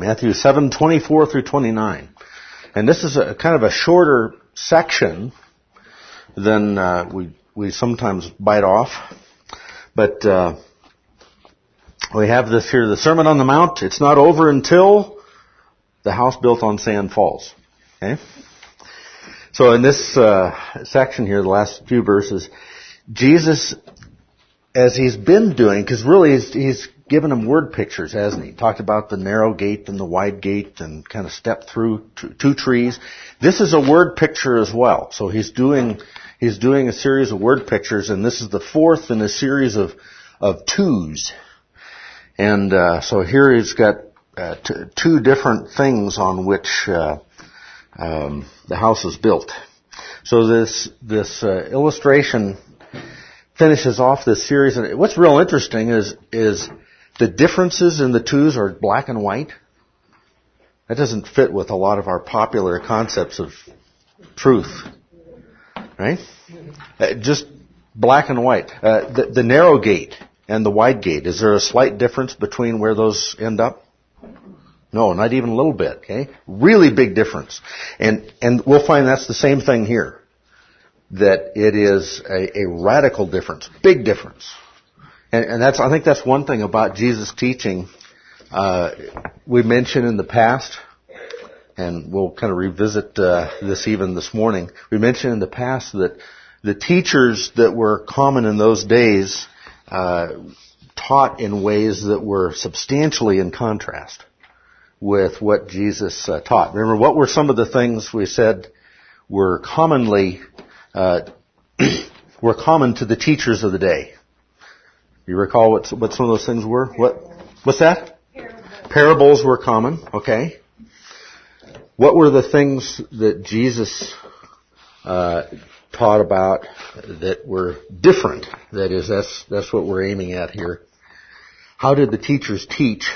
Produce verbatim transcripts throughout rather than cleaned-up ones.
Matthew seven twenty-four through twenty-nine. And this is a kind of a shorter section than uh, we we sometimes bite off. But uh, we have this here, the Sermon on the Mount. It's not over until the house built on sand falls. Okay? So in this uh, section here, the last few verses, Jesus, as he's been doing, because really he's, he's given them word pictures, hasn't he? Talked about the narrow gate and the wide gate and kind of stepped through two, two trees. This is a word picture as well. So he's doing he's doing a series of word pictures, and this is the fourth in a series of of twos. And uh, so here he's got uh, t- two different things on which uh, um, the house is built. So this this uh, illustration finishes off this series, and what's real interesting is is the differences in the twos are black and white. That doesn't fit with a lot of our popular concepts of truth, right? Uh, just black and white. Uh, the, the narrow gate and the wide gate, is there a slight difference between where those end up? No, not even a little bit, okay? Really big difference. And and we'll find that's the same thing here. That it is a, a radical difference, big difference. And, and that's, I think that's one thing about Jesus' teaching. Uh, we mentioned in the past, and we'll kind of revisit uh, this even this morning. We mentioned in the past that the teachers that were common in those days uh, taught in ways that were substantially in contrast with what Jesus uh, taught. Remember, what were some of the things we said were commonly uh, were common to the teachers of the day? You recall what what some of those things were? What what's that? Parables. Parables were common. Okay. What were the things that Jesus uh, taught about that were different? That is, that's that's what we're aiming at here. How did the teachers teach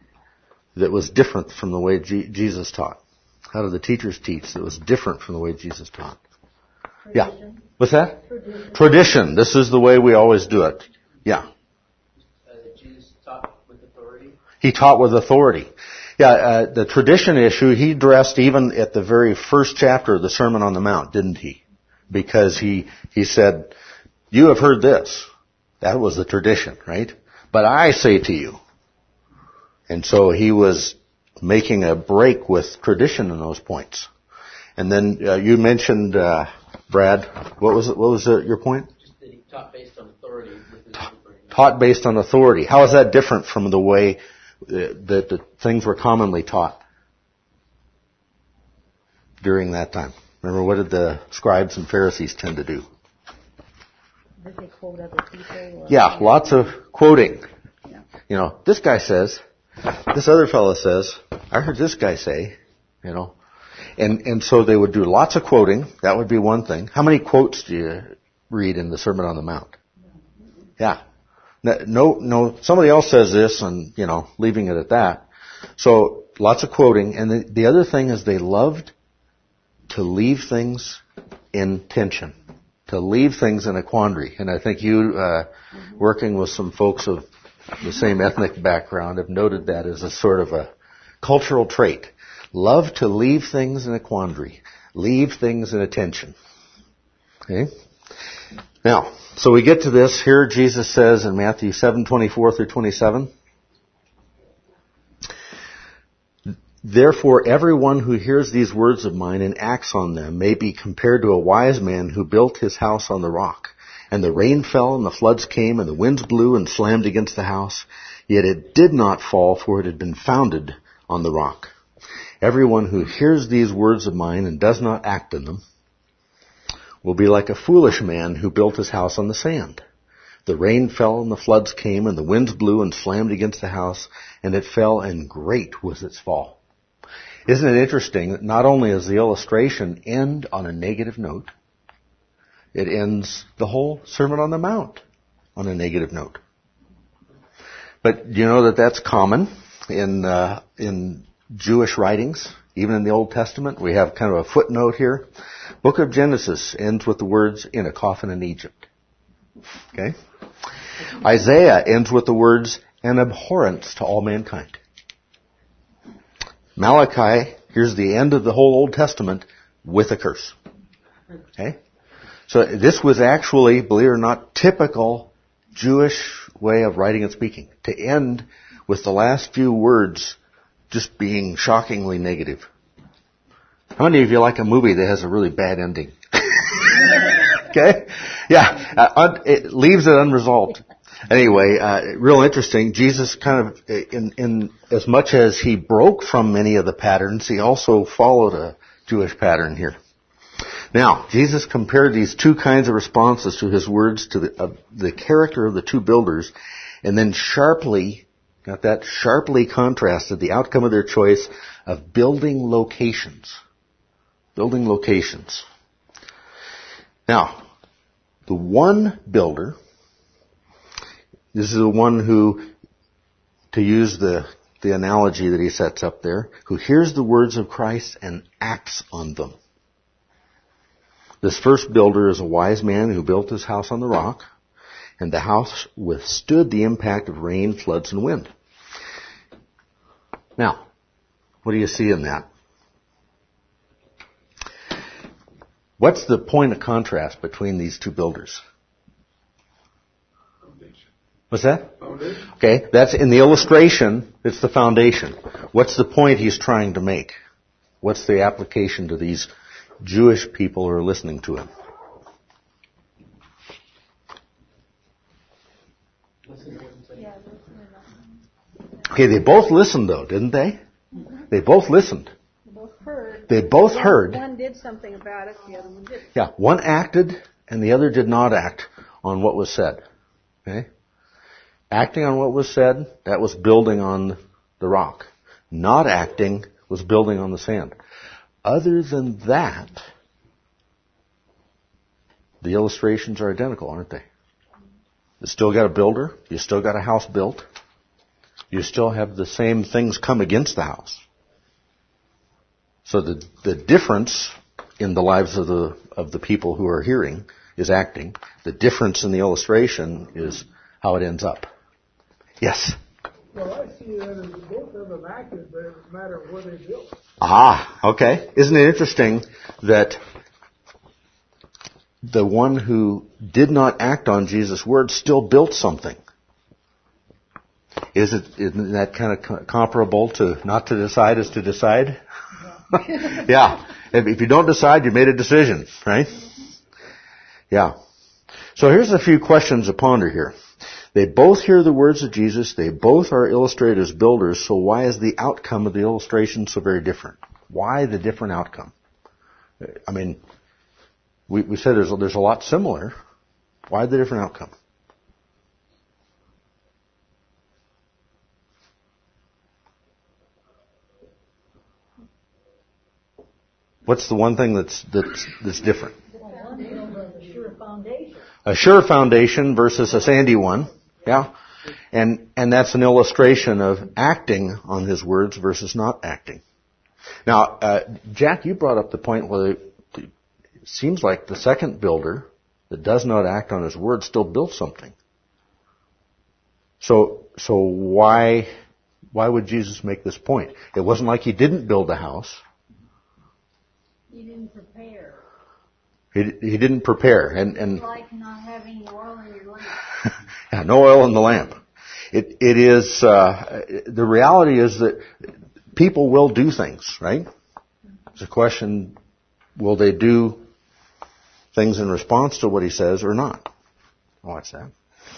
that was different from the way G- Jesus taught? How did the teachers teach that was different from the way Jesus taught? Tradition. Yeah. What's that? Tradition. Tradition. This is the way we always do it. Yeah. Uh, Jesus taught with authority. He taught with authority. Yeah, uh, the tradition issue he addressed even at the very first chapter of the Sermon on the Mount, didn't he? Because he, he said, you have heard this. That was the tradition, right? But I say to you. And so he was making a break with tradition in those points. And then uh, you mentioned, uh, Brad, what was it, what was it, your point? Just that he taught based on authority. With his Ta- taught based on authority. How is that different from the way that the things were commonly taught during that time? Remember, what did the scribes and Pharisees tend to do? Did they quote other people? Or yeah, lots of quoting. Yeah. You know, this guy says, this other fellow says, I heard this guy say, you know. And and so they would do lots of quoting. That would be one thing. How many quotes do you read in the Sermon on the Mount? Yeah. No, no, somebody else says this and, you know, leaving it at that. So, lots of quoting. And the, the other thing is they loved to leave things in tension, to leave things in a quandary. And I think you, uh, working with some folks of the same ethnic background have noted that as a sort of a cultural trait. Love to leave things in a quandary, leave things in a tension. Okay? Now, so we get to this. Here Jesus says in Matthew seven twenty-four through twenty-seven, therefore everyone who hears these words of mine and acts on them may be compared to a wise man who built his house on the rock. And the rain fell and the floods came and the winds blew and slammed against the house. Yet it did not fall, for it had been founded on the rock. Everyone who hears these words of mine and does not act on them will be like a foolish man who built his house on the sand. The rain fell and the floods came and the winds blew and slammed against the house, and it fell, and great was its fall. Isn't it interesting that not only does the illustration end on a negative note, it ends the whole Sermon on the Mount on a negative note. But you know that that's common in uh, in Jewish writings, even in the Old Testament. We have kind of a footnote here. Book of Genesis ends with the words, in a coffin in Egypt. Okay? Isaiah ends with the words, an abhorrence to all mankind. Malachi, here's the end of the whole Old Testament with a curse. Okay? So this was actually, believe it or not, typical Jewish way of writing and speaking. To end with the last few words just being shockingly negative. How many of you like a movie that has a really bad ending? Okay? Yeah, uh, it leaves it unresolved. Anyway, uh, real interesting. Jesus kind of, in, in as much as he broke from many of the patterns, he also followed a Jewish pattern here. Now, Jesus compared these two kinds of responses to his words to the, uh, the character of the two builders, and then sharply, got that, sharply contrasted the outcome of their choice of building locations. Building locations. Now, the one builder, this is the one who, to use the, the analogy that he sets up there, who hears the words of Christ and acts on them. This first builder is a wise man who built his house on the rock, and the house withstood the impact of rain, floods, and wind. Now, what do you see in that? What's the point of contrast between these two builders? What's that? Foundation. Okay, that's in the illustration, it's the foundation. What's the point he's trying to make? What's the application to these Jewish people who are listening to him? Okay, they both listened though, didn't they? They both listened. They both heard. They both heard. One did something about it, the other one didn't. Yeah, one acted and the other did not act on what was said. Okay? Acting on what was said, that was building on the rock. Not acting was building on the sand. Other than that, the illustrations are identical, aren't they? You still got a builder. You still got a house built. You still have the same things come against the house. So the the difference in the lives of the of the people who are hearing is acting. The difference in the illustration is how it ends up. Yes? Well, I see that as both of them acted, but it was a matter of where they built. Ah, okay. Isn't it interesting that the one who did not act on Jesus' words still built something? Is it, isn't that kind of co- comparable to not to decide is to decide? Yeah. If, if you don't decide, you made a decision, right? Yeah. So here's a few questions to ponder here. They both hear the words of Jesus. They both are illustrated as builders. So why is the outcome of the illustration so very different? Why the different outcome? I mean, we, we said there's, there's a lot similar. Why the different outcome? What's the one thing that's that's that's different? A sure foundation. A sure foundation versus a sandy one. Yeah. And and that's an illustration of acting on his words versus not acting. Now, uh, Jack, you brought up the point where it seems like the second builder that does not act on his words still built something. So so why why would Jesus make this point? It wasn't like he didn't build a house. You didn't prepare. He, he didn't prepare, and and It's like not having oil in your lamp. yeah, no oil in the lamp. It it is uh, the reality is that people will do things, right? It's a question: will they do things in response to what he says or not? Watch that.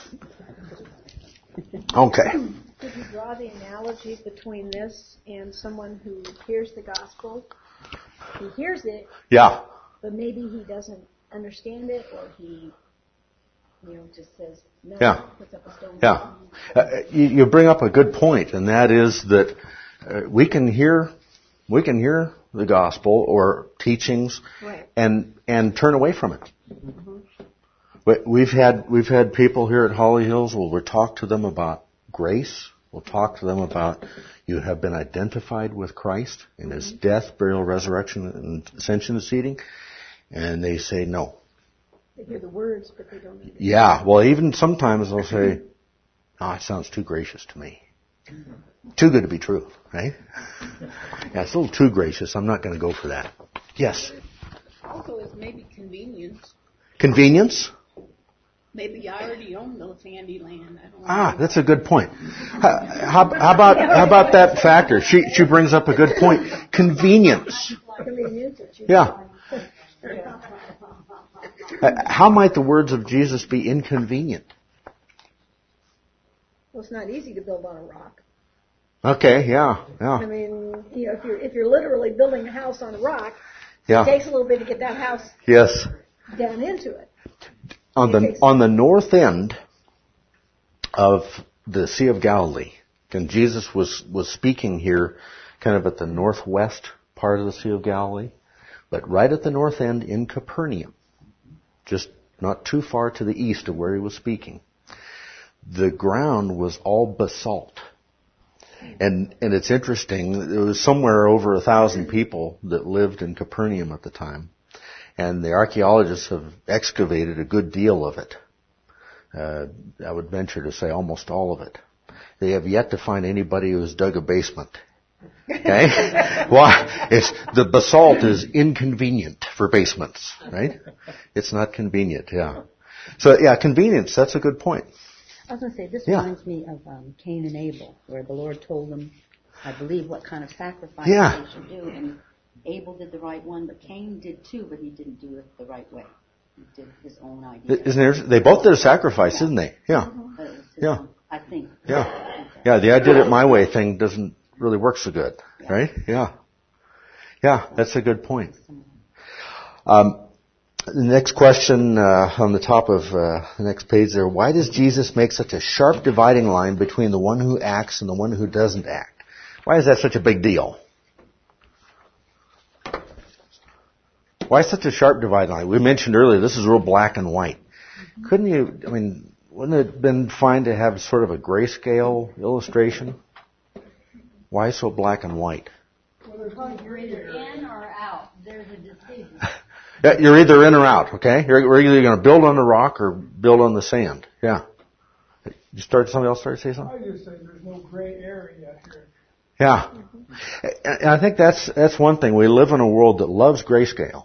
Okay. Could you draw the analogy between this and someone who hears the gospel? He hears it, Yeah. but maybe he doesn't understand it, or he, you know, just says no. Yeah. Puts up a stone. Yeah. Uh, you, you bring up a good point, and that is that uh, we can hear we can hear the gospel or teachings, Right. and and turn away from it. Mm-hmm. But we've had we've had people here at Holly Hills. Well, we'll talk to them about grace. We'll talk to them about you have been identified with Christ in His death, burial, resurrection, and ascension and seating, and they say no. They hear the words, but they don't understand. Yeah, well, even sometimes they'll say, "Oh, it sounds too gracious to me." Too good to be true, right? Yeah, it's a little too gracious. I'm not going to go for that. Yes? Also, it's maybe convenience. Convenience? Maybe I already own those handy land. I don't Ah, know. that's a good point. How, how, how about how about that factor? She she brings up a good point. Convenience. Yeah. Uh, How might the words of Jesus be inconvenient? Well, it's not easy to build on a rock. Okay, yeah, I yeah, mean, you know, if you're if you're literally building a house on a rock, it yeah. takes a little bit to get that house Yes. down into it. On the on the north end of the Sea of Galilee, and Jesus was was speaking here, kind of at the northwest part of the Sea of Galilee, but right at the north end in Capernaum, just not too far to the east of where he was speaking. The ground was all basalt. And and it's interesting, there was somewhere over a thousand people that lived in Capernaum at the time. And the archaeologists have excavated a good deal of it. Uh, I would venture to say almost all of it. They have yet to find anybody who has dug a basement. Okay? Why? It's, the basalt is inconvenient for basements, right? It's not convenient, yeah. So yeah, convenience, that's a good point. I was going to say, this Yeah. reminds me of um, Cain and Abel, where the Lord told them, I believe, what kind of sacrifice Yeah. they should do. And Abel did the right one, but Cain did too, but he didn't do it the right way. He did his own idea. Isn't there, they both did a sacrifice, didn't they? Yeah. But it was his Yeah. own, I think. Yeah. Yeah, the I did it my way thing doesn't really work so good, right? Yeah. Yeah, that's a good point. Um, the next question uh, on the top of uh, the next page there, why does Jesus make such a sharp dividing line between the one who acts and the one who doesn't act? Why is that such a big deal? Why such a sharp dividing line? We mentioned earlier this is real black and white. Couldn't you, I mean, wouldn't it have been fine to have sort of a grayscale illustration? Why so black and white? You're either in or out. There's a decision. Yeah, you're either in or out, okay? You're, you're either going to build on the rock or build on the sand. Yeah. You start, somebody else start to say something? I just say there's no gray area here. Yeah. And I think that's, that's one thing. We live in a world that loves grayscale.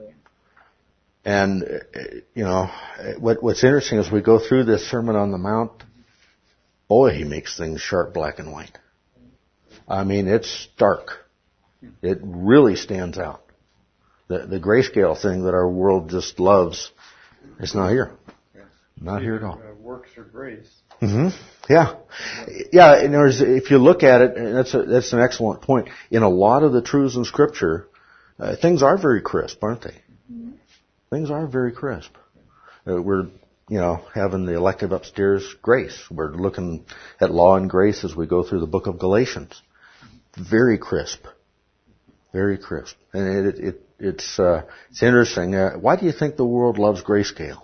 And, uh, you know, what, what's interesting is we go through this Sermon on the Mount, boy, he makes things sharp, black and white. I mean, it's stark. It really stands out. The, the grayscale thing that our world just loves is not here. Not here at all. Uh, works or grace. Mm-hmm. Yeah. Yeah, and there's, if you look at it, and that's a, that's an excellent point. In a lot of the truths in Scripture, uh, things are very crisp, aren't they? Mm-hmm. Things are very crisp. Uh, we're, you know, having the elective upstairs grace. We're looking at law and grace as we go through the book of Galatians. Very crisp. Very crisp. And it, it, it's, uh, it's interesting. Uh, why do you think the world loves grayscale?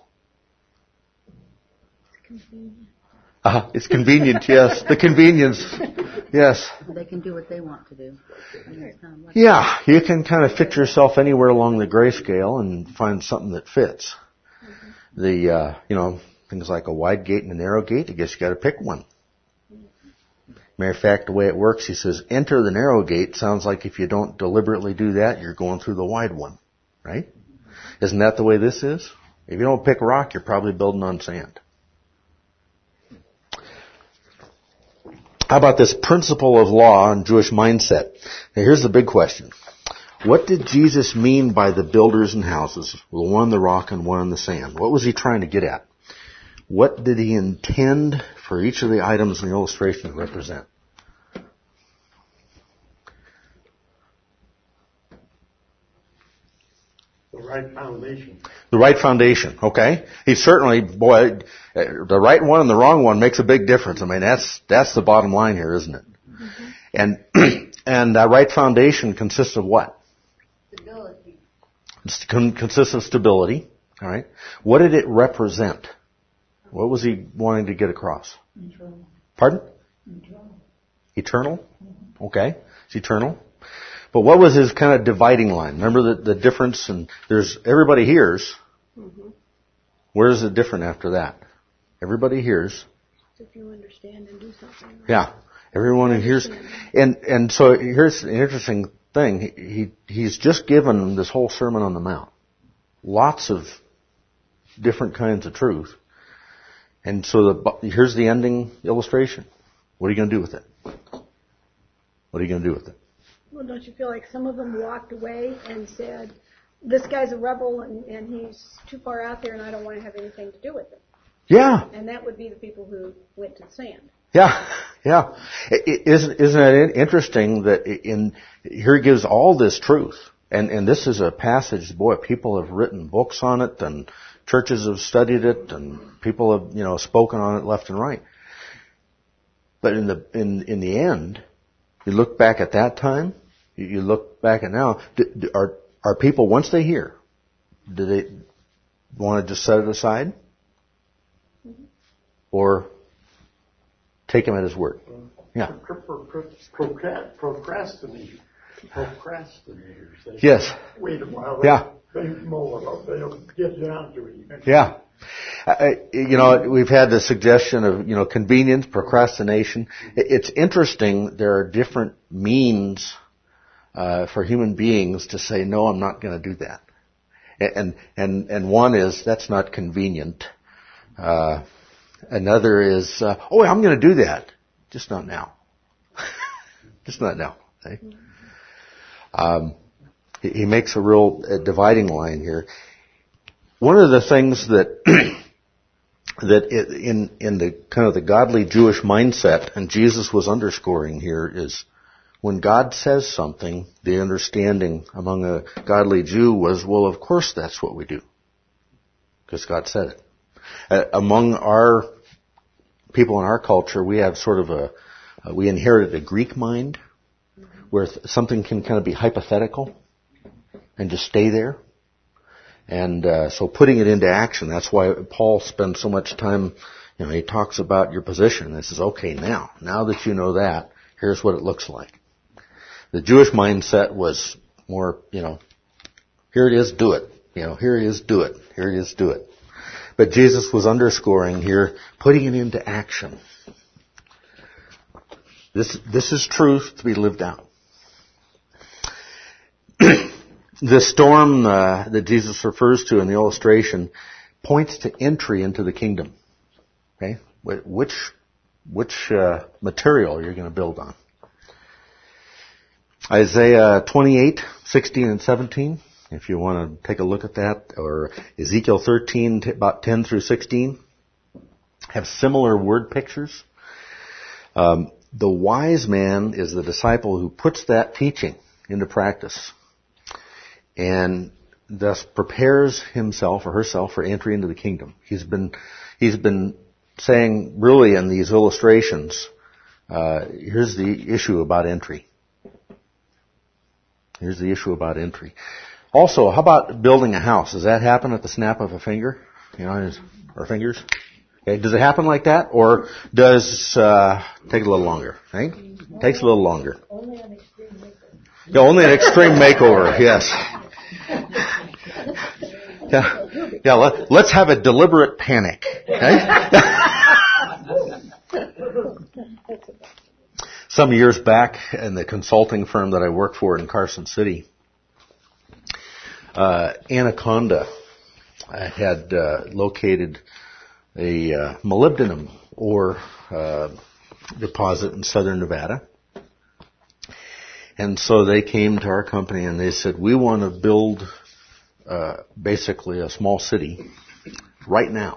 Uh, it's convenient, yes. The convenience, yes. They can do what they want to do. And that's kind of like Yeah, you can kind of fit yourself anywhere along the grayscale and find something that fits. Mm-hmm. The, uh, you know, things like a wide gate and a narrow gate, I guess you got to pick one. Matter of fact, the way it works, he says, enter the narrow gate. Sounds like if you don't deliberately do that, you're going through the wide one, right? Isn't that the way this is? If you don't pick rock, you're probably building on sand. How about this principle of law and Jewish mindset? Now here's the big question. What did Jesus mean by the builders and houses? Well, one on the rock and one on the sand. What was he trying to get at? What did he intend for each of the items in the illustration to represent? The right foundation. The right foundation, okay? He certainly, boy, the right one and the wrong one makes a big difference. I mean, that's that's the bottom line here, isn't it? Mm-hmm. And and that right foundation consists of what? Stability. It consists of stability, all right? What did it represent? What was he wanting to get across? Eternal. Pardon? Eternal. Eternal? Mm-hmm. Okay, it's eternal. But what was his kind of dividing line? Remember the, the difference? And there's everybody hears. Mm-hmm. Where is it different after that? Everybody hears. If you understand and do something. Right? Yeah. Everyone who hears, and and so here's an interesting thing. He, he he's just given this whole Sermon on the Mount, lots of different kinds of truth, and so the here's the ending illustration. What are you going to do with it? What are you going to do with it? Well, don't you feel like some of them walked away and said, "This guy's a rebel and, and he's too far out there, and I don't want to have anything to do with him." Yeah. And that would be the people who went to the sand. Yeah, yeah. Isn't isn't it interesting that in here it gives all this truth, and and this is a passage. Boy, people have written books on it, and churches have studied it, and people have you know spoken on it left and right. But in the in in the end, you look back at that time, you look back at now. Do, do, are are people once they hear, do they want to just set it aside, mm-hmm. or take him at his word? Yeah. Procrastinators. Procrastinators. They yes. Wait a while. Yeah. Think more about. They'll get down to it. Yeah. Uh, you know, we've had the suggestion of, you know, convenience, procrastination. It's interesting. There are different means uh, for human beings to say, no, I'm not going to do that. And and and one is that's not convenient. Uh, Another is, uh, oh, I'm going to do that. Just not now. Just not now. Okay? Um, he, he makes a real uh, dividing line here. One of the things that that it, in in the kind of the godly Jewish mindset, and Jesus was underscoring here, is when God says something, the understanding among a godly Jew was, well, of course that's what we do, because God said it. Uh, among our people in our culture, we have sort of a, uh, we inherited a Greek mind where th- something can kind of be hypothetical and just stay there. And uh, so putting it into action, that's why Paul spends so much time, you know, he talks about your position. This is, okay, now, now that you know that, here's what it looks like. The Jewish mindset was more, you know, here it is, do it. You know, here it is, do it. Here it is, do it. But Jesus was underscoring here, putting it into action. This, this is truth to be lived out. The storm uh, that Jesus refers to in the illustration points to entry into the kingdom. Okay, which which uh, material you're going to build on? Isaiah twenty-eight, sixteen, and seventeen. If you want to take a look at that, or Ezekiel thirteen, about ten through sixteen, have similar word pictures. Um, the wise man is the disciple who puts that teaching into practice, and thus prepares himself or herself for entry into the kingdom. He's been he's been saying, really, in these illustrations, uh, here's the issue about entry. Here's the issue about entry. Also, how about building a house? Does that happen at the snap of a finger? You know, or fingers? Okay, does it happen like that, or does uh take a little longer? Right? Takes a little longer. Only an extreme makeover. Yeah, only an extreme makeover. Yes. Yeah. Yeah. Let, let's have a deliberate panic. Okay? Some years back, in the consulting firm that I worked for in Carson City, uh, Anaconda had uh, located a uh, molybdenum ore uh, deposit in southern Nevada. And so they came to our company and they said, we want to build uh, basically a small city right now.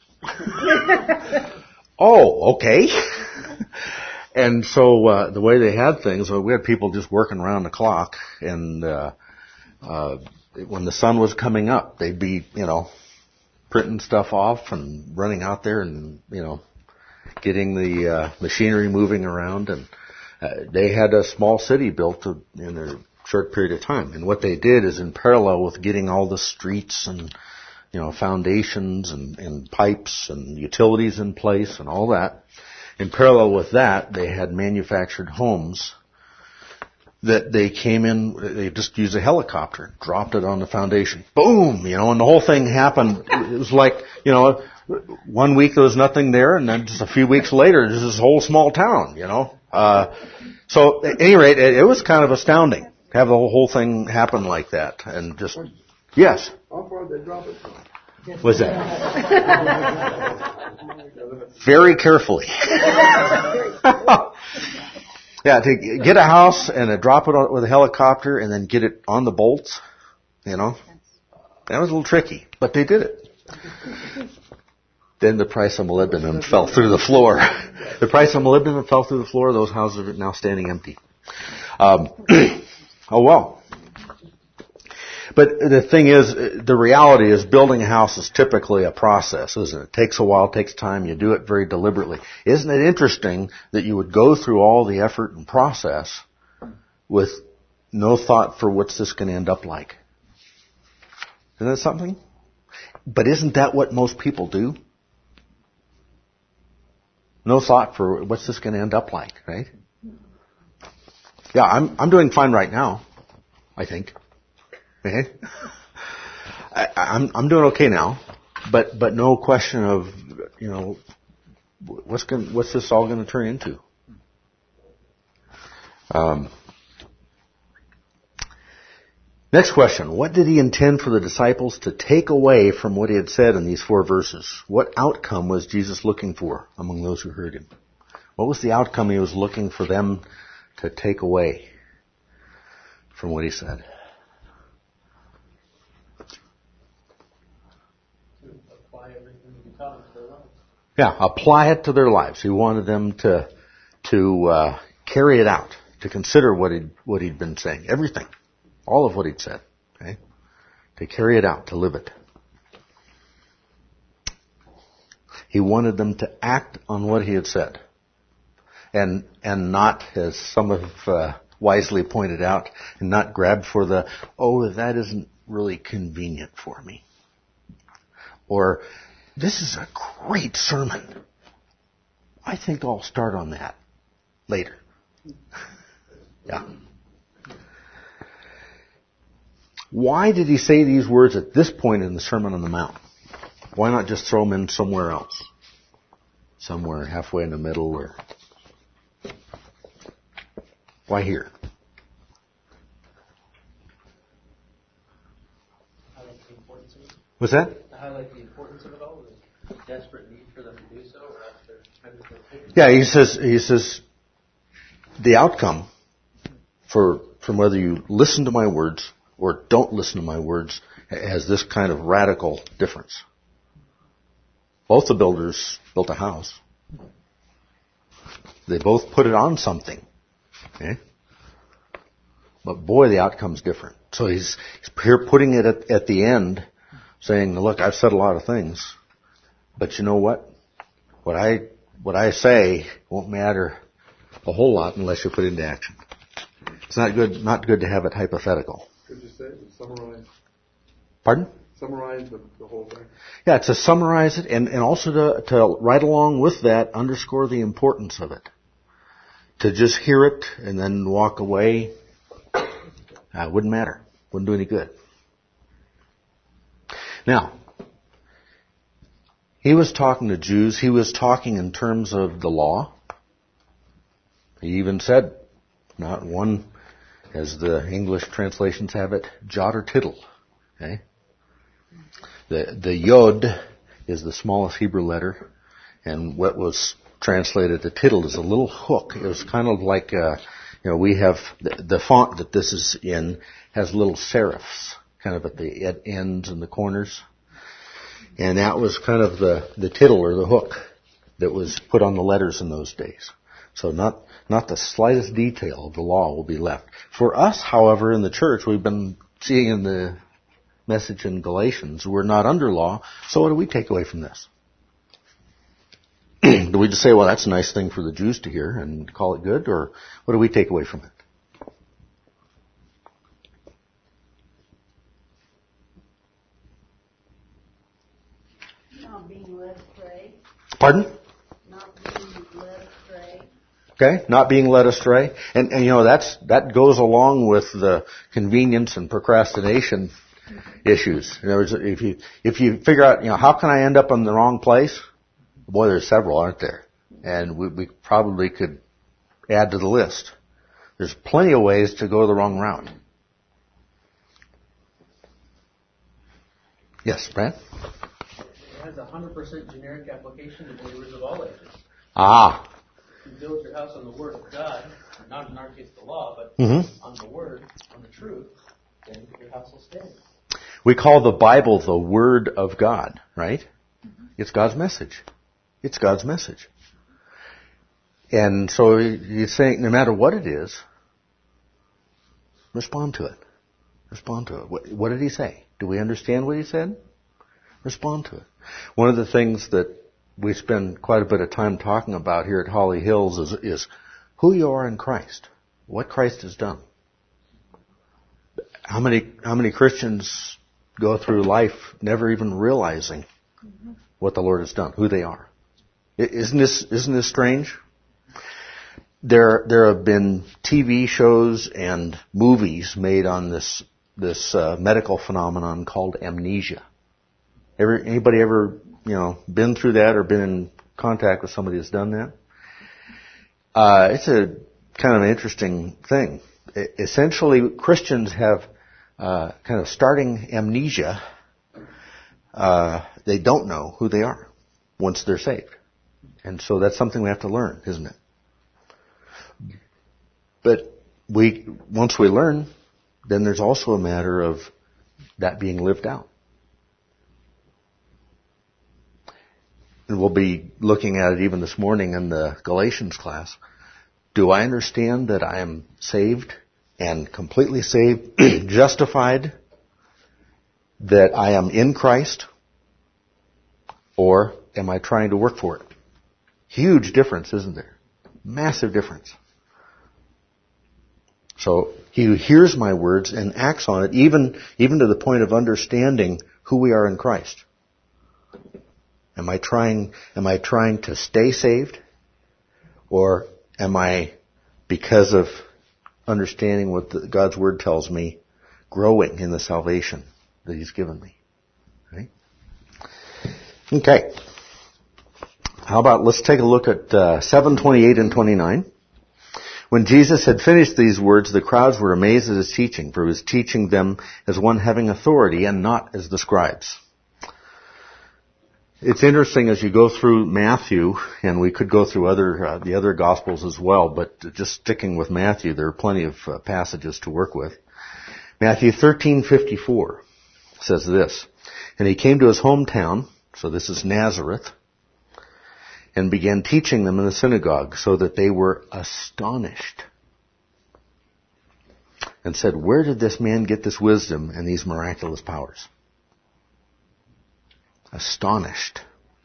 Oh, okay. And so uh, the way they had things, well, we had people just working around the clock, and uh, uh, when the sun was coming up, they'd be, you know, printing stuff off and running out there and, you know, getting the uh, machinery moving around, and uh, they had a small city built to, in a short period of time. And what they did is, in parallel with getting all the streets and, you know, foundations and, and pipes and utilities in place and all that, in parallel with that, they had manufactured homes that they came in, they just used a helicopter, dropped it on the foundation. Boom! You know, and the whole thing happened. It was like, you know, one week there was nothing there, and then just a few weeks later, there's this whole small town, you know. Uh, so at any rate, it, it was kind of astounding to have the whole, whole thing happen like that. And just, yes. How far did they drop it from? What's that? Very carefully. Yeah, to get a house and to drop it on, with a helicopter and then get it on the bolts, you know, that was a little tricky, but they did it. Then the price of molybdenum fell through the floor. The price of molybdenum fell through the floor. Those houses are now standing empty. Um, oh well. But the thing is, the reality is building a house is typically a process, isn't it? It takes a while, it takes time, you do it very deliberately. Isn't it interesting that you would go through all the effort and process with no thought for what's this going to end up like? Isn't that something? But isn't that what most people do? No thought for what's this going to end up like, right? Yeah, I'm I'm doing fine right now, I think. Okay. I, I'm I'm doing okay now, but but no question of, you know, what's going what's this all going to turn into? Um, next question: what did he intend for the disciples to take away from what he had said in these four verses? What outcome was Jesus looking for among those who heard him? What was the outcome he was looking for them to take away from what he said? Yeah, apply it to their lives. He wanted them to to uh, carry it out, to consider what he what he'd been saying, everything, all of what he'd said. Okay, to carry it out, to live it. He wanted them to act on what he had said, and and not, as some have uh, wisely pointed out, and not grab for the, oh, that isn't really convenient for me, or this is a great sermon. I think I'll start on that later. Yeah. Why did he say these words at this point in the Sermon on the Mount? Why not just throw them in somewhere else? Somewhere halfway in the middle, or why here? What's that? To highlight the importance of it all, the desperate need for them to do so, or after trying to Yeah, he says he says the outcome for from whether you listen to my words or don't listen to my words has this kind of radical difference. Both the builders built a house. They both put it on something. Okay? But boy, the outcome's different. So he's, he's here putting it at, at the end, saying, look, I've said a lot of things, but you know what? What I what I say won't matter a whole lot unless you put it into action. It's not good not good to have it hypothetical. Could you say, summarize, Pardon? summarize the, the whole thing? Yeah, to summarize it and, and also to, to right along with that underscore the importance of it. To just hear it and then walk away, uh, wouldn't matter. Wouldn't do any good. Now, he was talking to Jews. He was talking in terms of the law. He even said, not one, as the English translations have it, jot or tittle. Okay? The the yod is the smallest Hebrew letter, and what was translated to tittle is a little hook. It was kind of like, uh, you know, we have the, the font that this is in has little serifs, kind of at the at ends and the corners. And that was kind of the, the tittle or the hook that was put on the letters in those days. So not, not the slightest detail of the law will be left. For us, however, in the church, we've been seeing in the message in Galatians, we're not under law. So what do we take away from this? Do we just say, well, that's a nice thing for the Jews to hear and call it good? Or what do we take away from it? Not being led astray. Pardon? Not being led astray. Okay? Not being led astray. And, and you know, that's, that goes along with the convenience and procrastination issues. In other words, if you, if you figure out, you know, how can I end up in the wrong place? Boy, there's several, aren't there? And we, we probably could add to the list. There's plenty of ways to go the wrong route. Yes, Brad? It has a one hundred percent generic application to believers of all ages. Ah. If you build your house on the Word of God, not in our case the law, but Mm-hmm. on the Word, on the truth, then your house will stand. We call the Bible the Word of God, right? Mm-hmm. It's God's message. It's God's message. And so you're saying no matter what it is, respond to it. Respond to it. What, what did he say? Do we understand what he said? Respond to it. One of the things that we spend quite a bit of time talking about here at Holly Hills is, is who you are in Christ. What Christ has done. How many, how many Christians go through life never even realizing mm-hmm. what the Lord has done, who they are? Isn't this, isn't this strange? There, there have been T V shows and movies made on this, this uh, medical phenomenon called amnesia. Ever, anybody ever, you know, been through that or been in contact with somebody that's done that? Uh, it's a kind of an interesting thing. Essentially, Christians have uh, kind of starting amnesia. Uh, they don't know who they are once they're saved. And so that's something we have to learn, isn't it? But we, once we learn, then there's also a matter of that being lived out. And we'll be looking at it even this morning in the Galatians class. Do I understand that I am saved and completely saved, justified, that I am in Christ, or am I trying to work for it? Huge difference, isn't there? Massive difference. So he who hears my words and acts on it, even, even to the point of understanding who we are in Christ. Am I trying, am I trying to stay saved? Or am I, because of understanding what the, God's Word tells me, growing in the salvation that He's given me? Right? Okay. How about, let's take a look at uh, seven twenty-eight and twenty-nine. When Jesus had finished these words, the crowds were amazed at His teaching, for He was teaching them as one having authority and not as the scribes. It's interesting as you go through Matthew, and we could go through other uh, the other Gospels as well, but just sticking with Matthew, there are plenty of uh, passages to work with. Matthew thirteen fifty-four says this, and He came to His hometown, so this is Nazareth, and began teaching them in the synagogue, so that they were astonished, and said, where did this man get this wisdom and these miraculous powers? Astonished.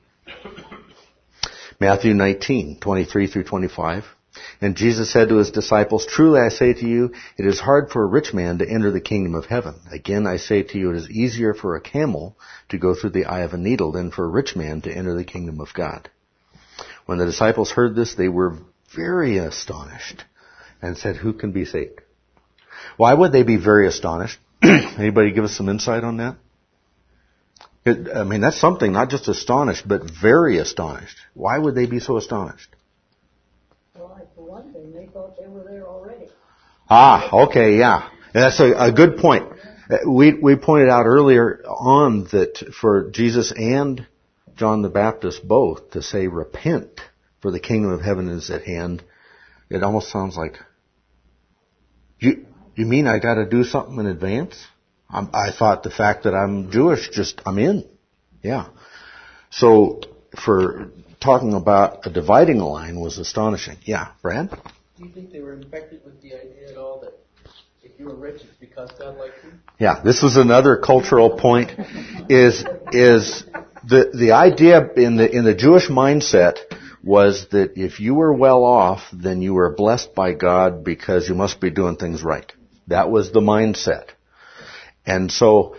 Matthew nineteen twenty-three through twenty-five. And Jesus said to His disciples, truly I say to you, it is hard for a rich man to enter the kingdom of heaven. Again, I say to you, it is easier for a camel to go through the eye of a needle than for a rich man to enter the kingdom of God. When the disciples heard this, they were very astonished and said, who can be saved? Why would they be very astonished? Anybody give us some insight on that? It, I mean, that's something, not just astonished, but very astonished. Why would they be so astonished? Well, for one thing, they thought they were there already. Ah, okay, yeah. And that's a, a good point. We, we pointed out earlier on that for Jesus and John the Baptist both to say, repent, for the kingdom of heaven is at hand. It almost sounds like, you, you mean I gotta do something in advance? I'm, I thought the fact that I'm Jewish, just, I'm in. Yeah. So, for talking about a dividing line was astonishing. Yeah, Brad? Do you think they were infected with the idea at all that if you were rich, it's because God liked you? Yeah, this was another cultural point, is, is the, the idea in the, in the Jewish mindset was that if you were well off, then you were blessed by God because you must be doing things right. That was the mindset. And so,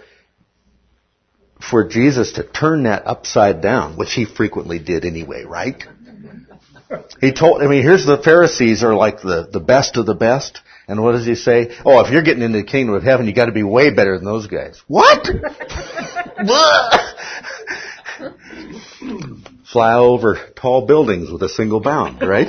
for Jesus to turn that upside down, which He frequently did anyway, right? He told, I mean, here's the Pharisees are like the, the best of the best. And what does he say? Oh, if you're getting into the kingdom of heaven, you got to be way better than those guys. What? Fly over tall buildings with a single bound, right?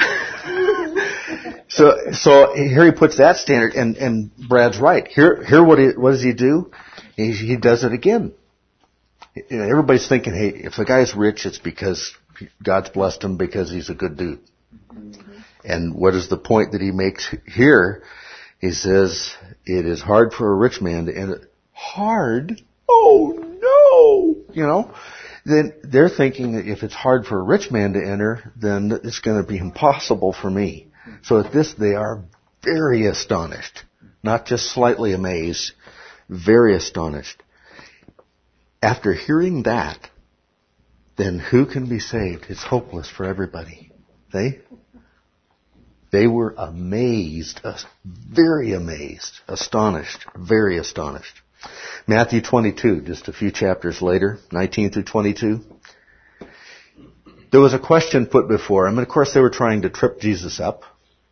so, so here he puts that standard, and, and Brad's right. Here, here, what, he, what does he do? He, he does it again. You know, everybody's thinking, hey, if the guy's rich, it's because God's blessed him because he's a good dude. And what is the point that he makes here? He says, it is hard for a rich man to enter. Hard? Oh no! You know? Then they're thinking that if it's hard for a rich man to enter, then it's going to be impossible for me. So at this, they are very astonished. Not just slightly amazed, very astonished. After hearing that, then who can be saved? It's hopeless for everybody. They? They were amazed, very amazed, astonished, very astonished. Matthew twenty-two, just a few chapters later, nineteen through twenty-two. There was a question put before him, and of course they were trying to trip Jesus up.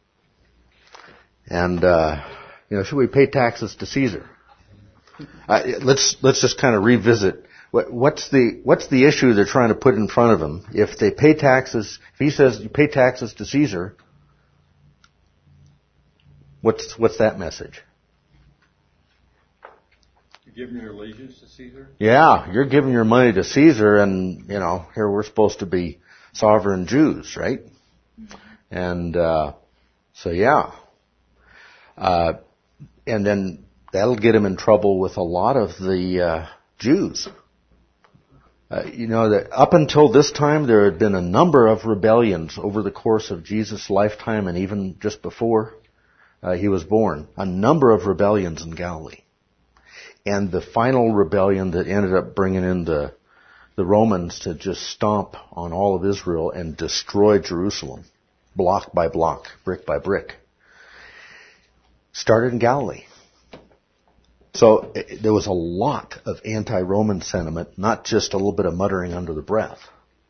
And, uh, you know, should we pay taxes to Caesar? Uh, let's, let's just kind of revisit. What, what's the, what's the issue they're trying to put in front of him? If they pay taxes, if he says you pay taxes to Caesar, What's what's that message? You're giving your allegiance to Caesar? Yeah, you're giving your money to Caesar, and, you know, here we're supposed to be sovereign Jews, right? And uh, so, yeah. Uh, and then that'll get him in trouble with a lot of the uh, Jews. Uh, you know, that up until this time, there had been a number of rebellions over the course of Jesus' lifetime and even just before. Uh, he was born, a number of rebellions in Galilee. And the final rebellion that ended up bringing in the, the Romans to just stomp on all of Israel and destroy Jerusalem, block by block, brick by brick, started in Galilee. So it, there was a lot of anti-Roman sentiment, not just a little bit of muttering under the breath.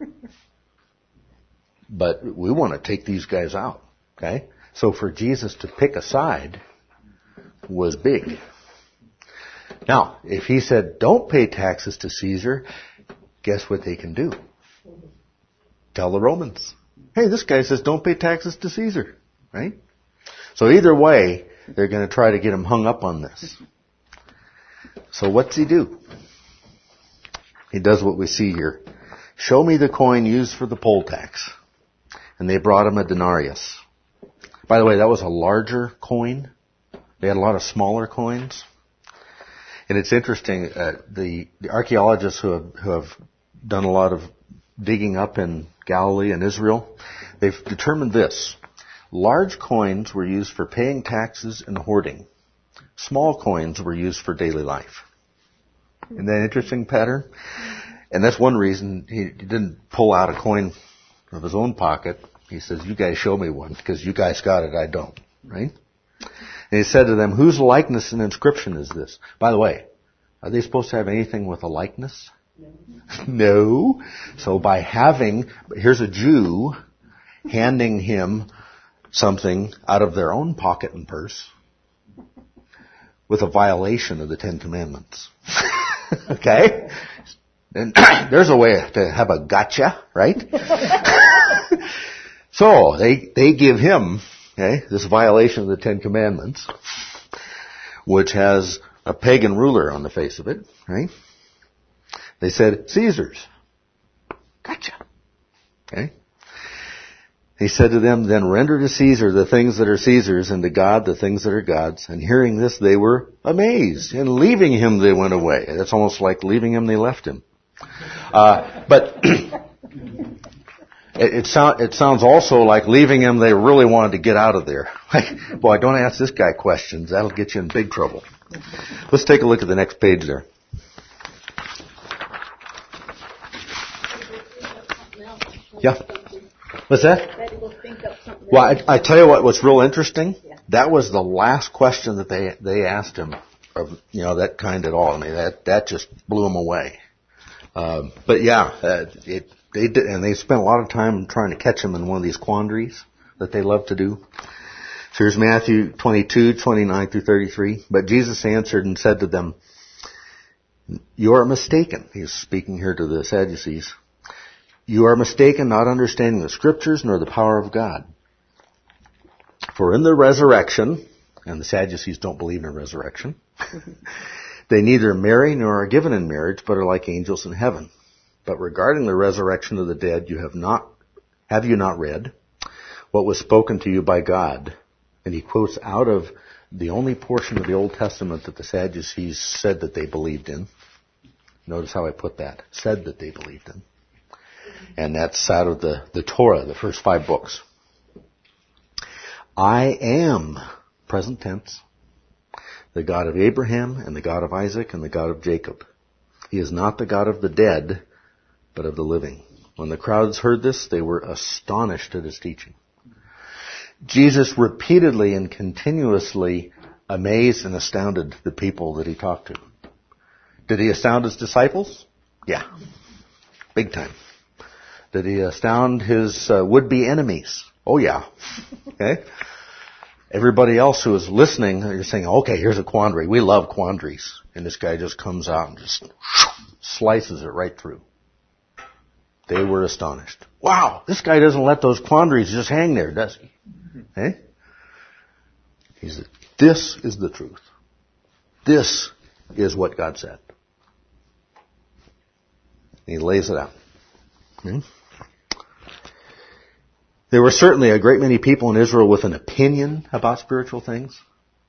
But we want to take these guys out, okay? So for Jesus to pick a side was big. Now, if he said, don't pay taxes to Caesar, guess what they can do? Tell the Romans, hey, this guy says don't pay taxes to Caesar, right? So either way, they're going to try to get him hung up on this. So what's he do? He does what we see here. Show me the coin used for the poll tax. And they brought him a denarius. By the way, that was a larger coin. They had a lot of smaller coins. And it's interesting, uh, the, the archaeologists who have, who have done a lot of digging up in Galilee and Israel, they've determined this. Large coins were used for paying taxes and hoarding. Small coins were used for daily life. Isn't that an interesting pattern? And that's one reason he didn't pull out a coin of his own pocket. He says, you guys show me one, because you guys got it, I don't. Right? And he said to them, whose likeness and inscription is this? By the way, are they supposed to have anything with a likeness? No. No. So by having, here's a Jew handing him something out of their own pocket and purse with a violation of the Ten Commandments. Okay? And there's a way to have a gotcha, right? So they they give him, okay, this violation of the Ten Commandments, which has a pagan ruler on the face of it, right? They said, Caesar's. Gotcha. Okay? He said to them, then render to Caesar the things that are Caesar's, and to God the things that are God's. And hearing this, they were amazed. And leaving him, they went away. That's almost like leaving him, they left him. Uh, but it, it, sound, it sounds also like leaving him, they really wanted to get out of there. Like, boy, don't ask this guy questions. That'll get you in big trouble. Let's take a look at the next page there. Yeah. What's that? Well, I, I tell you what, what's real interesting, that was the last question that they they asked him of, you know, that kind at all. I mean, that, that just blew him away. Um, but yeah, uh, it, they did, and they spent a lot of time trying to catch him in one of these quandaries that they love to do. So here's Matthew twenty-two, twenty-nine through thirty-three. But Jesus answered and said to them, "You are mistaken." He's speaking here to the Sadducees. "You are mistaken, not understanding the Scriptures nor the power of God. For in the resurrection," and the Sadducees don't believe in a resurrection, "they neither marry nor are given in marriage, but are like angels in heaven. But regarding the resurrection of the dead, you have not, have you not read what was spoken to you by God?" And he quotes out of the only portion of the Old Testament that the Sadducees said that they believed in. Notice how I put that. Said that they believed in. And that's out of the, the Torah, the first five books. "I am," present tense, "the God of Abraham and the God of Isaac and the God of Jacob. He is not the God of the dead, but of the living." When the crowds heard this, they were astonished at his teaching. Jesus repeatedly and continuously amazed and astounded the people that he talked to. Did he astound his disciples? Yeah. Big time. Did he astound his uh, would-be enemies? Oh yeah. Okay. Everybody else who was listening, you're saying, okay, here's a quandary. We love quandaries. And this guy just comes out and just slices it right through. They were astonished. Wow, this guy doesn't let those quandaries just hang there, does he? Eh? He said, this is the truth. This is what God said. And he lays it out. Hmm? There were certainly a great many people in Israel with an opinion about spiritual things,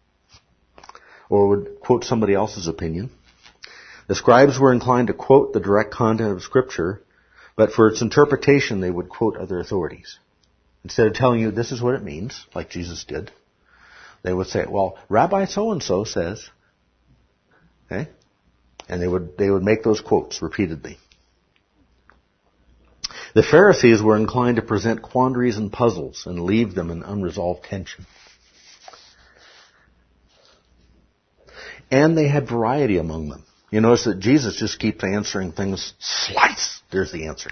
or would quote somebody else's opinion. The scribes were inclined to quote the direct content of Scripture, but for its interpretation they would quote other authorities. Instead of telling you this is what it means, like Jesus did, they would say, well, Rabbi so-and-so says, okay? And they would, they would make those quotes repeatedly. The Pharisees were inclined to present quandaries and puzzles and leave them in unresolved tension. And they had variety among them. You notice that Jesus just keeps answering things, slice, there's the answer.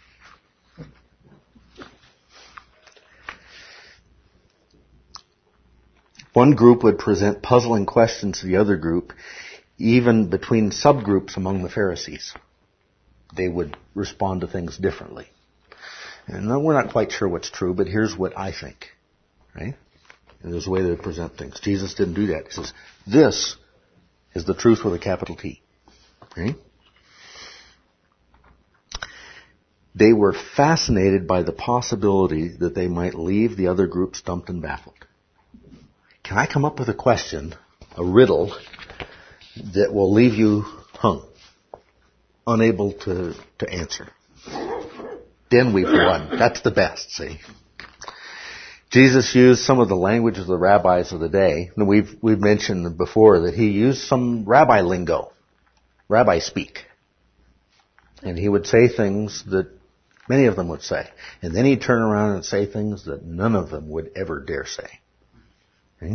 One group would present puzzling questions to the other group, even between subgroups among the Pharisees. They would respond to things differently. And we're not quite sure what's true, but here's what I think. Right? And there's a way to present things. Jesus didn't do that. He says, this is the truth with a capital T. Right? They were fascinated by the possibility that they might leave the other group stumped and baffled. Can I come up with a question, a riddle, that will leave you hung, unable to, to answer? Then we've won. That's the best, see? Jesus used some of the language of the rabbis of the day. And we've, we've mentioned before that he used some rabbi lingo, rabbi speak. And he would say things that many of them would say. And then he'd turn around and say things that none of them would ever dare say. Okay?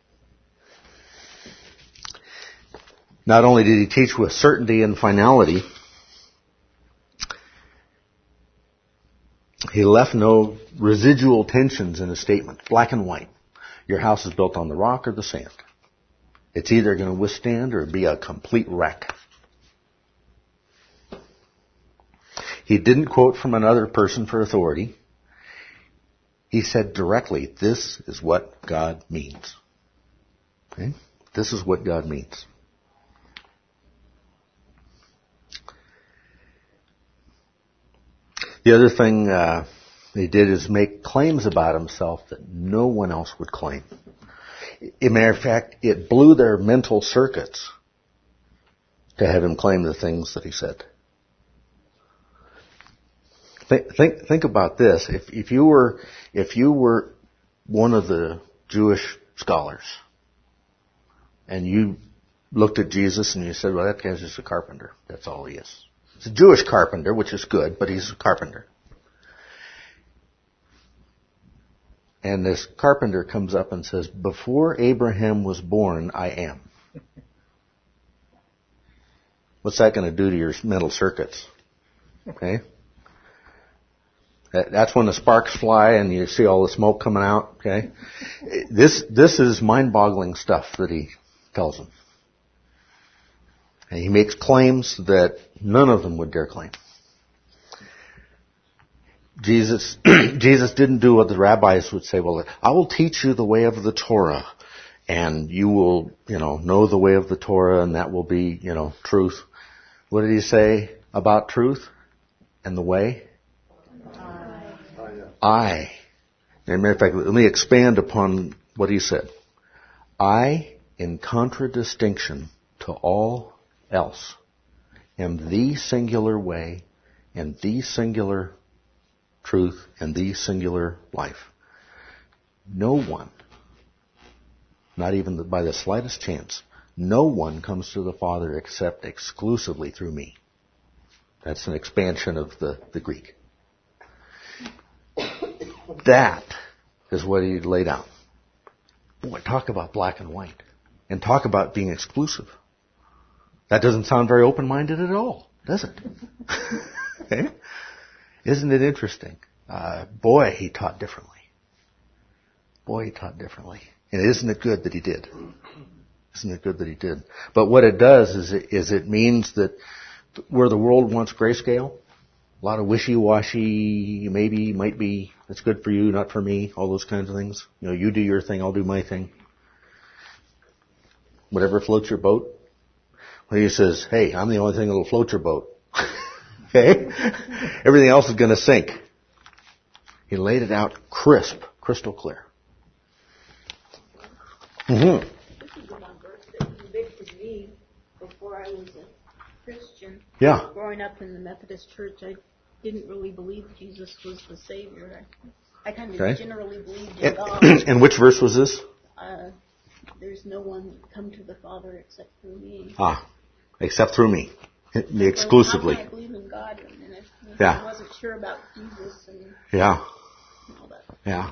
Not only did he teach with certainty and finality, he left no residual tensions in his statement. Black and white. Your house is built on the rock or the sand. It's either going to withstand or be a complete wreck. He didn't quote from another person for authority. He said directly, this is what God means. Okay? This is what God means. The other thing uh, he did is make claims about himself that no one else would claim. As a matter of fact, it blew their mental circuits to have him claim the things that he said. Think, think, think about this. If, if you were, if you were one of the Jewish scholars, and you looked at Jesus and you said, well, that guy's just a carpenter. That's all he is. He's a Jewish carpenter, which is good, but he's a carpenter. And this carpenter comes up and says, before Abraham was born, I am. What's that going to do to your mental circuits? Okay? That's when the sparks fly and you see all the smoke coming out, okay? This, this is mind-boggling stuff that he tells them. And he makes claims that none of them would dare claim. Jesus, Jesus didn't do what the rabbis would say, well, I will teach you the way of the Torah, and you will, you know, know the way of the Torah, and that will be, you know, truth. What did he say about truth and the way? I. As a matter of fact, let me expand upon what he said. I, in contradistinction to all else, am the singular way and the singular truth and the singular life. No one, not even by the slightest chance, no one comes to the Father except exclusively through me. That's an expansion of the, the Greek. That is what he laid out. Boy, talk about black and white. And talk about being exclusive. That doesn't sound very open-minded at all, does it? Okay? Isn't it interesting? Uh, boy, he taught differently. Boy, he taught differently. And isn't it good that he did? Isn't it good that he did? But what it does is it, is it means that where the world wants grayscale, a lot of wishy-washy, maybe, might be, it's good for you, not for me, all those kinds of things. You know, you do your thing, I'll do my thing. Whatever floats your boat. Well, he says, hey, I'm the only thing that'll float your boat. Okay? Everything else is going to sink. He laid it out crisp, crystal clear. Mm-hmm. This is one verse that convicted me before I was a Christian. Yeah. Growing up in the Methodist Church, I didn't really believe Jesus was the Savior. I, I kind of Okay. generally believed in And, God. and which verse was this? Uh, there's no one come to the Father except through me. Ah, except through me. Me exclusively. So how can I believe in God and if, if Yeah. I wasn't sure about Jesus and Yeah. all that? Yeah.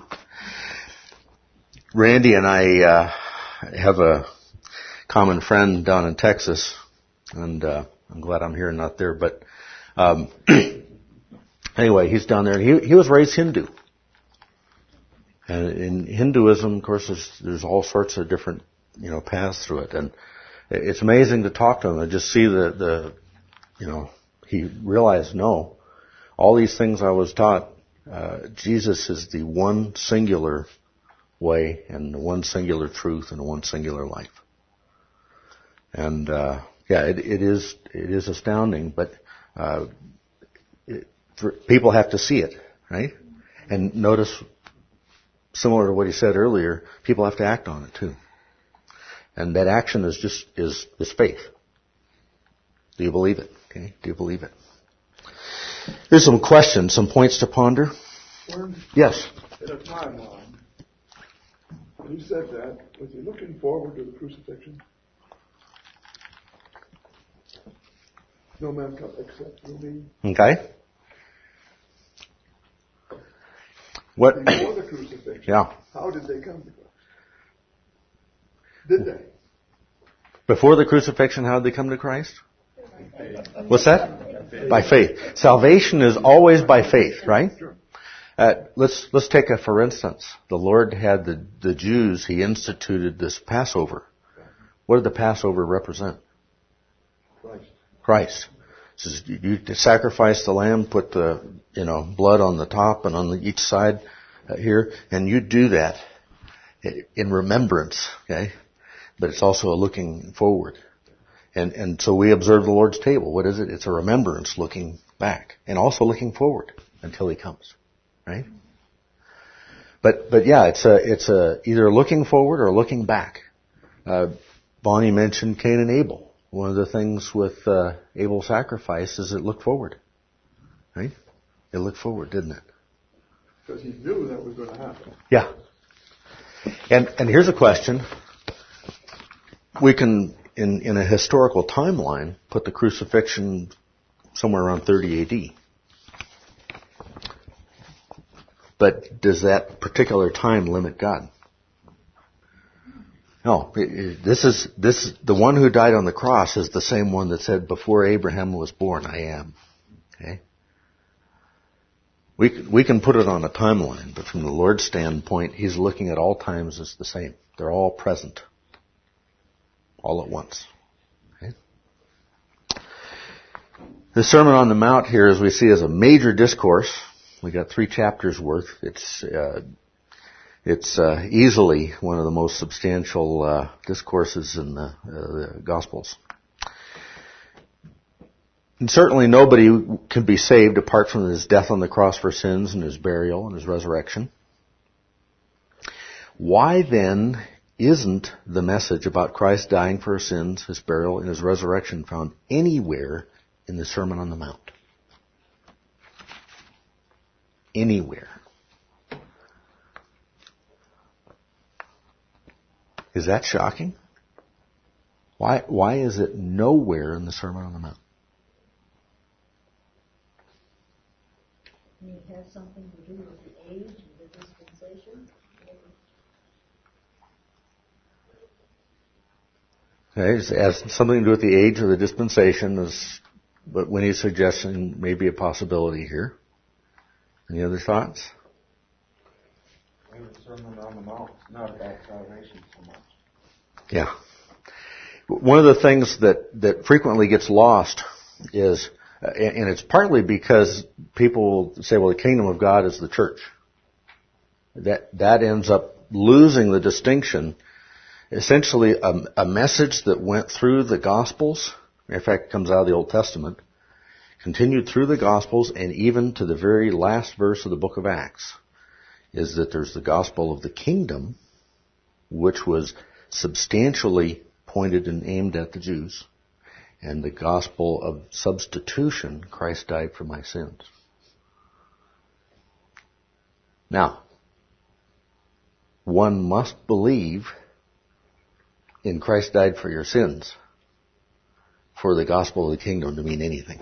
Randy and I uh, have a common friend down in Texas, and uh, I'm glad I'm here and not there. But um, anyway, he's down there, and he he was raised Hindu. And in Hinduism, of course, there's, there's all sorts of different, you know, paths through it, and it's amazing to talk to him and just see the the, you know, he realized no, all these things I was taught, uh, Jesus is the one singular way and the one singular truth and the one singular life. And uh, yeah, it, it is it is astounding, but uh, it, for, people have to see it, right? And notice, similar to what he said earlier, people have to act on it too. And that action is just is is faith. Do you believe it? Okay, do you believe it? Here's some questions, some points to ponder. Well, Yes. in a timeline, when he said that, was he looking forward to the crucifixion? No man come except through me. Okay. What? Before the crucifixion, Yeah. how did they come to Christ? Did they? Before the crucifixion, how did they come to Christ? What's that? By faith. Salvation is always by faith, right? Uh, let's let's take a for instance. The Lord had the the Jews. He instituted this Passover. What did the Passover represent? Christ. Christ. It says you, you sacrifice the lamb, put the you know blood on the top and on the, each side uh, here, and you do that in remembrance. Okay, but it's also a looking forward. And and so we observe the Lord's table. What is it? It's a remembrance looking back and also looking forward until He comes. Right? But but yeah, it's a it's a either looking forward or looking back. Uh, Bonnie mentioned Cain and Abel. One of the things with uh, Abel's sacrifice is it looked forward. Right? It looked forward, didn't it? Because he knew that was going to happen. Yeah. And and here's a question. We can, in, in a historical timeline, put the crucifixion somewhere around thirty A D. But does that particular time limit God? No. It, it, this is this the one who died on the cross is the same one that said, "Before Abraham was born, I am." Okay. We can, we can put it on a timeline, but from the Lord's standpoint, He's looking at all times as the same. They're all present. All at once. Okay? The Sermon on the Mount here, as we see, is a major discourse. We got three chapters worth. It's uh, it's uh, easily one of the most substantial uh, discourses in the, uh, the Gospels. And certainly nobody can be saved apart from His death on the cross for sins and His burial and His resurrection. Why then isn't the message about Christ dying for our sins, His burial, and His resurrection found anywhere in the Sermon on the Mount? Anywhere. Is that shocking? Why, why is it nowhere in the Sermon on the Mount? It has something to do with the age and the dispensation. Okay, it has something to do with the age of the dispensation, is what Winnie's suggesting may be a possibility here. Any other thoughts? The Sermon on the Mount is not about salvation so much. Yeah. One of the things that, that frequently gets lost is, uh, and it's partly because people say, well, the kingdom of God is the church. That, that ends up losing the distinction. Essentially, a, a message that went through the Gospels, in fact, it comes out of the Old Testament, continued through the Gospels and even to the very last verse of the book of Acts, is that there's the gospel of the kingdom, which was substantially pointed and aimed at the Jews, and the gospel of substitution, Christ died for my sins. Now, one must believe in Christ died for your sins for the gospel of the kingdom to mean anything.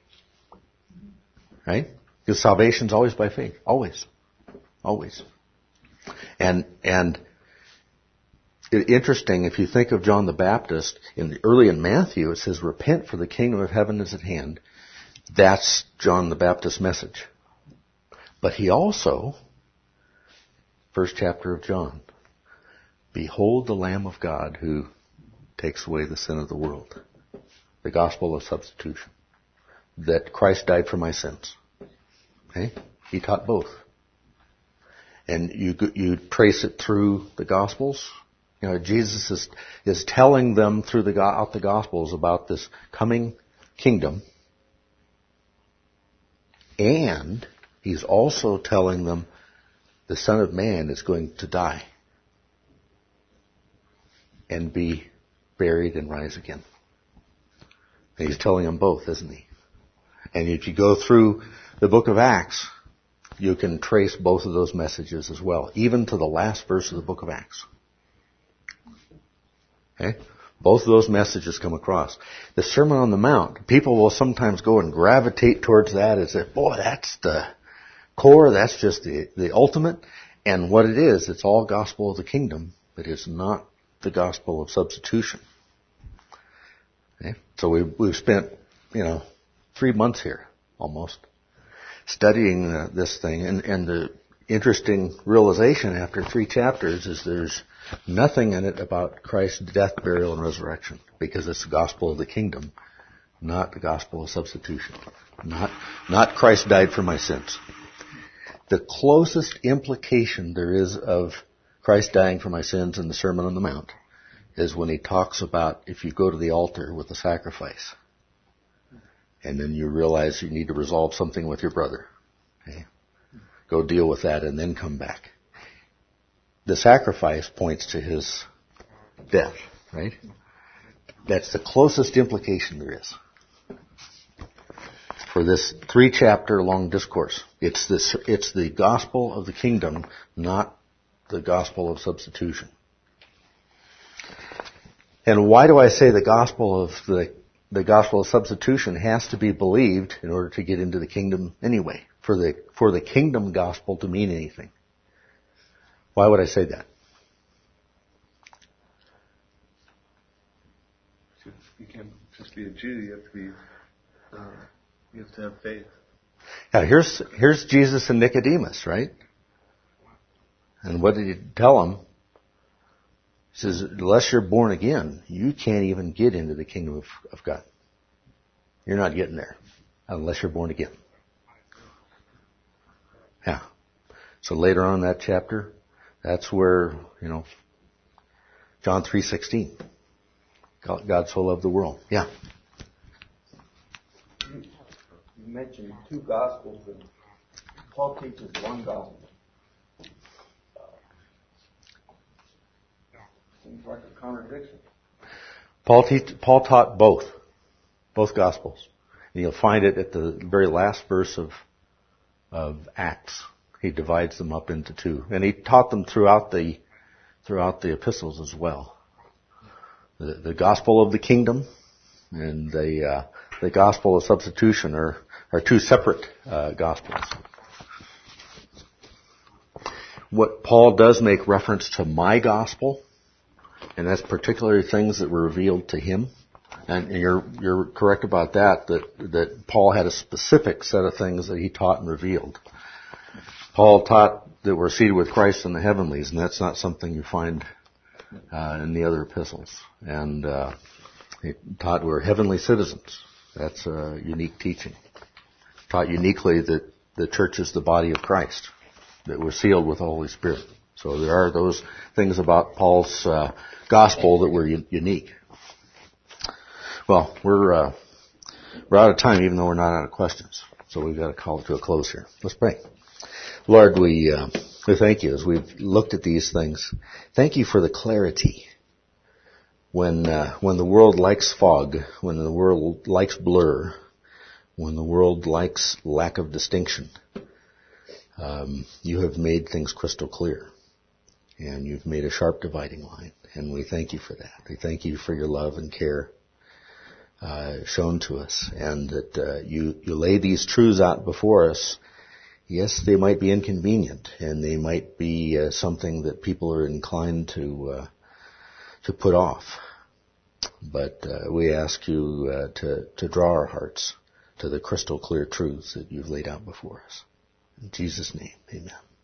Right? Because salvation's always by faith. Always. Always. And, and, it, interesting, if you think of John the Baptist, in the, early in Matthew, it says, repent for the kingdom of heaven is at hand. That's John the Baptist's message. But he also, first chapter of John, behold the Lamb of God who takes away the sin of the world. The gospel of substitution. That Christ died for my sins. Okay? He taught both. And you you trace it through the Gospels. You know, Jesus is is telling them through the out the Gospels about this coming kingdom, and He's also telling them the Son of Man is going to die and be buried and rise again. And He's telling them both, isn't He? And if you go through the book of Acts, you can trace both of those messages as well, even to the last verse of the book of Acts. Okay? Both of those messages come across. The Sermon on the Mount, people will sometimes go and gravitate towards that as if, boy, that's the core, that's just the, the ultimate. And what it is, it's all gospel of the kingdom, but it's not the gospel of substitution. Okay? So we, we've spent, you know, three months here, almost, studying uh, this thing, and, and the interesting realization after three chapters is there's nothing in it about Christ's death, burial, and resurrection, because it's the gospel of the kingdom, not the gospel of substitution. Not, not Christ died for my sins. The closest implication there is of Christ dying for my sins in the Sermon on the Mount is when He talks about if you go to the altar with a sacrifice, and then you realize you need to resolve something with your brother. Okay? Go deal with that and then come back. The sacrifice points to His death, right? That's the closest implication there is for this three chapter long discourse. It's this, it's the gospel of the kingdom, not the gospel of substitution. And why do I say the gospel of the The gospel of substitution has to be believed in order to get into the kingdom anyway, for the for the kingdom gospel to mean anything. Why would I say that? You can't just be a Jew. You have to be. Uh, you have to have faith. Yeah, here's, here's Jesus and Nicodemus, right? And what did he tell him? He says, unless you're born again, you can't even get into the kingdom of, of God. You're not getting there unless you're born again. Yeah. So later on in that chapter, that's where, you know, John three sixteen. God so loved the world. Yeah. You mentioned two gospels, and Paul teaches one gospel. Uh, seems like a contradiction. Paul, te- Paul taught both, both gospels. And you'll find it at the very last verse of of Acts. He divides them up into two, and he taught them throughout the throughout the epistles as well. The, the gospel of the kingdom and the uh, the gospel of substitution are are two separate uh, gospels. What Paul does make reference to my gospel, and that's particularly things that were revealed to him. And you're you're correct about that. That that Paul had a specific set of things that he taught and revealed. Paul taught that we're seated with Christ in the heavenlies, and that's not something you find uh, in the other epistles. And uh, he taught we're heavenly citizens. That's a unique teaching. Taught uniquely that the church is the body of Christ, that we're sealed with the Holy Spirit. So there are those things about Paul's uh, gospel that were u- unique. Well, we're uh, we're out of time, even though we're not out of questions. So we've got to call it to a close here. Let's pray. Lord, we uh, we thank you as we've looked at these things. Thank you for the clarity. When uh, when the world likes fog, when the world likes blur, when the world likes lack of distinction, um, you have made things crystal clear, and you've made a sharp dividing line. And we thank you for that. We thank you for your love and care uh, shown to us, and that uh, you you lay these truths out before us. Yes, they might be inconvenient, and they might be uh, something that people are inclined to uh, to put off. But uh, we ask you uh, to to draw our hearts to the crystal clear truths that you've laid out before us. In Jesus' name, amen.